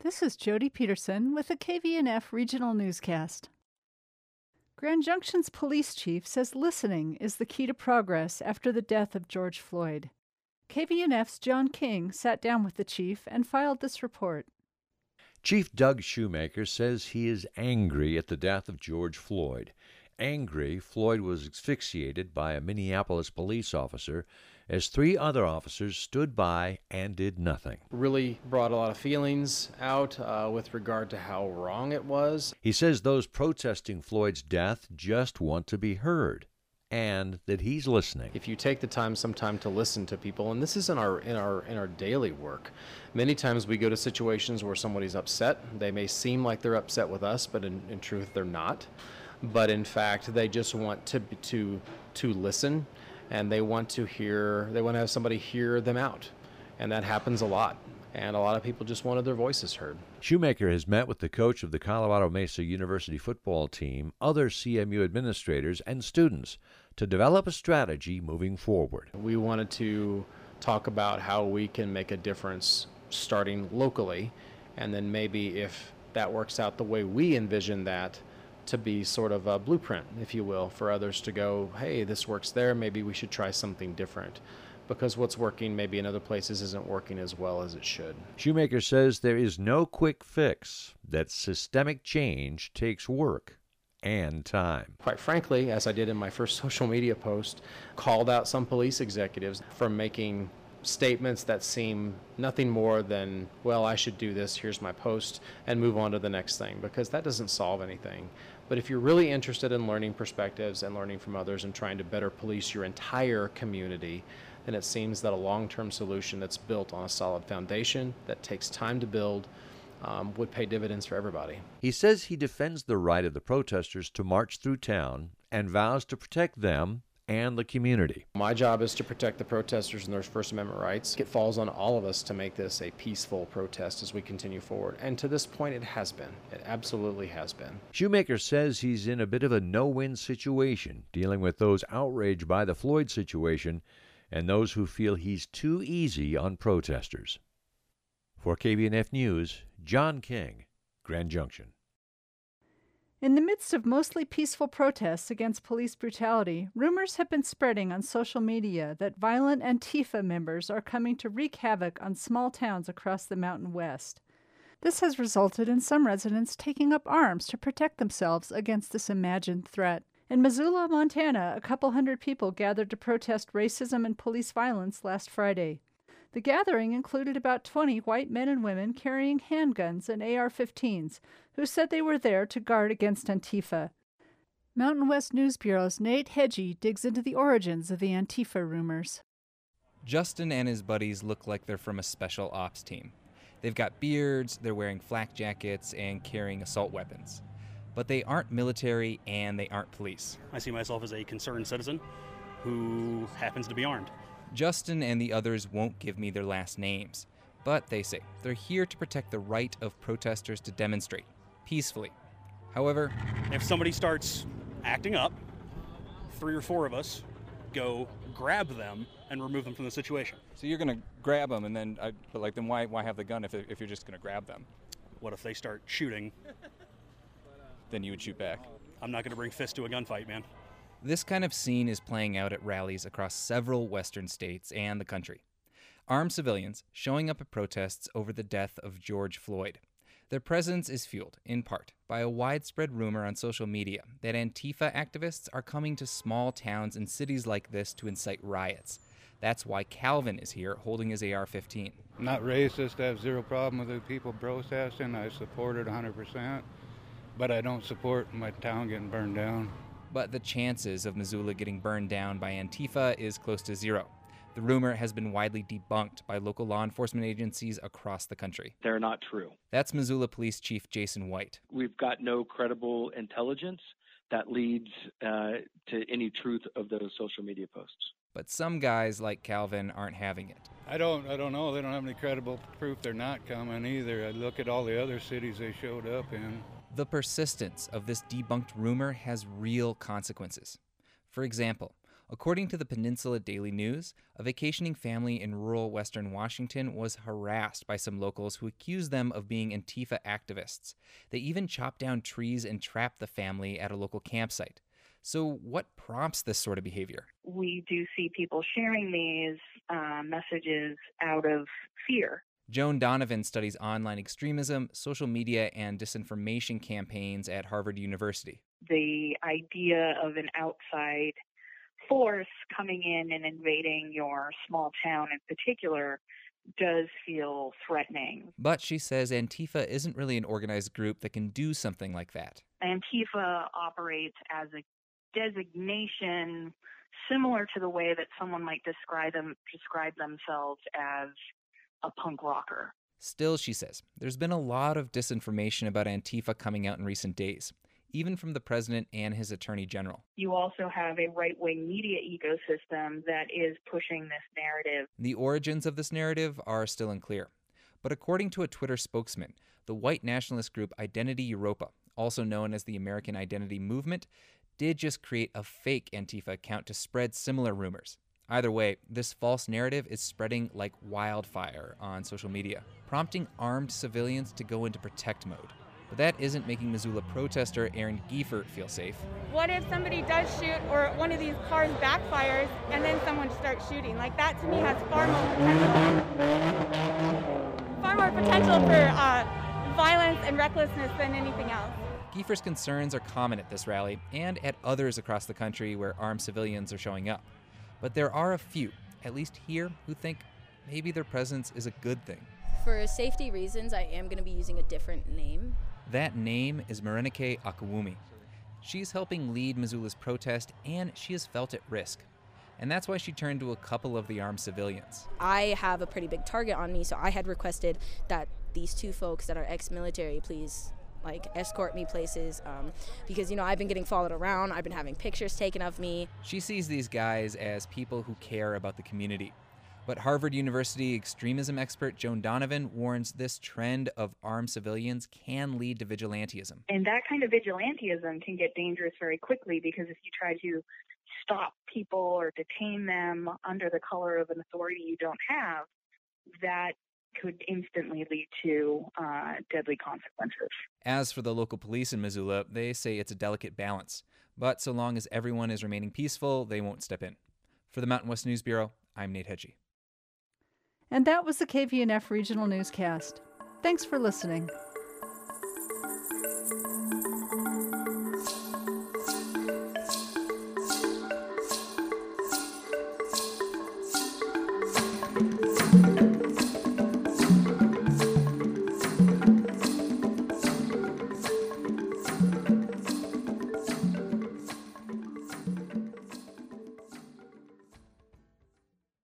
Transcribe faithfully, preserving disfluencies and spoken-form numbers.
This is Jody Peterson with the K V N F Regional Newscast. Grand Junction's police chief says listening is the key to progress after the death of George Floyd. K V N F's John King sat down with the chief and filed this report. Chief Doug Shoemaker says he is angry at the death of George Floyd. Angry, Floyd was asphyxiated by a Minneapolis police officer as three other officers stood by and did nothing. Really brought a lot of feelings out uh, with regard to how wrong it was. He says those protesting Floyd's death just want to be heard, and that he's listening. If you take the time sometime to listen to people, and this is in our in our in our daily work, many times we go to situations where somebody's upset. They may seem like they're upset with us, but in, in truth they're not. But in fact, they just want to to to listen, and they want to hear. They want to have somebody hear them out, and that happens a lot. And a lot of people just wanted their voices heard. Shoemaker has met with the coach of the Colorado Mesa University football team, other C M U administrators, and students to develop a strategy moving forward. We wanted to talk about how we can make a difference starting locally, and then maybe if that works out the way we envision that, to be sort of a blueprint, if you will, for others to go, hey, this works there, maybe we should try something different. Because what's working maybe in other places isn't working as well as it should. Shoemaker says there is no quick fix, that systemic change takes work and time. Quite frankly, as I did in my first social media post, called out some police executives for making statements that seem nothing more than, well, I should do this, here's my post, and move on to the next thing, because that doesn't solve anything. But if you're really interested in learning perspectives and learning from others and trying to better police your entire community, then it seems that a long-term solution that's built on a solid foundation, that takes time to build, um, would pay dividends for everybody. He says he defends the right of the protesters to march through town and vows to protect them and the community. My job is to protect the protesters and their First Amendment rights. It falls on all of us to make this a peaceful protest as we continue forward. And to this point, it has been. It absolutely has been. Shoemaker says he's in a bit of a no-win situation, dealing with those outraged by the Floyd situation and those who feel he's too easy on protesters. For K V N F News, John King, Grand Junction. In the midst of mostly peaceful protests against police brutality, rumors have been spreading on social media that violent Antifa members are coming to wreak havoc on small towns across the Mountain West. This has resulted in some residents taking up arms to protect themselves against this imagined threat. In Missoula, Montana, a couple hundred people gathered to protest racism and police violence last Friday. The gathering included about twenty white men and women carrying handguns and A R fifteens, who said they were there to guard against Antifa. Mountain West News Bureau's Nate Hedgie digs into the origins of the Antifa rumors. Justin and his buddies look like they're from a special ops team. They've got beards, they're wearing flak jackets, and carrying assault weapons. But they aren't military and they aren't police. I see myself as a concerned citizen who happens to be armed. Justin and the others won't give me their last names, but they say they're here to protect the right of protesters to demonstrate peacefully. However, if somebody starts acting up, three or four of us go grab them and remove them from the situation. So you're going to grab them, and then, uh, but like, then why why have the gun if if you're just going to grab them? What if they start shooting? Then you would shoot back. I'm not going to bring fists to a gunfight, man. This kind of scene is playing out at rallies across several western states and the country. Armed civilians showing up at protests over the death of George Floyd. Their presence is fueled, in part, by a widespread rumor on social media that Antifa activists are coming to small towns and cities like this to incite riots. That's why Calvin is here holding his A R fifteen. I'm not racist. I have zero problem with the people protesting. I support it one hundred percent. But I don't support my town getting burned down. But the chances of Missoula getting burned down by Antifa is close to zero. The rumor has been widely debunked by local law enforcement agencies across the country. They're not true. That's Missoula Police Chief Jason White. We've got no credible intelligence that leads uh, to any truth of those social media posts. But some guys like Calvin aren't having it. I don't I don't know. They don't have any credible proof they're not coming either. I look at all the other cities they showed up in. The persistence of this debunked rumor has real consequences. For example, According to the Peninsula Daily News, a vacationing family in rural western Washington was harassed by some locals who accused them of being Antifa activists. They even chopped down trees and trapped the family at a local campsite. So what prompts this sort of behavior? We do see people sharing these uh, messages out of fear. Joan Donovan studies online extremism, social media, and disinformation campaigns at Harvard University. The idea of an outside force coming in and invading your small town in particular does feel threatening. But she says Antifa isn't really an organized group that can do something like that. Antifa operates as a designation similar to the way that someone might describe them describe themselves as a punk rocker. Still, she says, there's been a lot of disinformation about Antifa coming out in recent days, even from the president and his attorney general. You also have a right-wing media ecosystem that is pushing this narrative. The origins of this narrative are still unclear. But according to a Twitter spokesman, the white nationalist group Identity Europa, also known as the American Identity Movement, did just create a fake Antifa account to spread similar rumors. Either way, this false narrative is spreading like wildfire on social media, prompting armed civilians to go into protect mode. But that isn't making Missoula protester Aaron Gieffert feel safe. What if somebody does shoot or one of these cars backfires and then someone starts shooting? Like, that to me has far more potential. Far more potential for uh, violence and recklessness than anything else. Gieffert's concerns are common at this rally and at others across the country where armed civilians are showing up. But there are a few, at least here, who think maybe their presence is a good thing. For safety reasons, I am going to be using a different name. That name is Marinike Akawumi. She's helping lead Missoula's protest, and she has felt at risk. And that's why she turned to a couple of the armed civilians. I have a pretty big target on me, so I had requested that these two folks that are ex-military please like escort me places um, because, you know, I've been getting followed around. I've been having pictures taken of me. She sees these guys as people who care about the community. But Harvard University extremism expert Joan Donovan warns this trend of armed civilians can lead to vigilantism. And that kind of vigilantism can get dangerous very quickly, because if you try to stop people or detain them under the color of an authority you don't have, that could instantly lead to uh, deadly consequences. As for the local police in Missoula, they say it's a delicate balance. But so long as everyone is remaining peaceful, they won't step in. For the Mountain West News Bureau, I'm Nate Hedgie. And that was the K V N F Regional Newscast. Thanks for listening.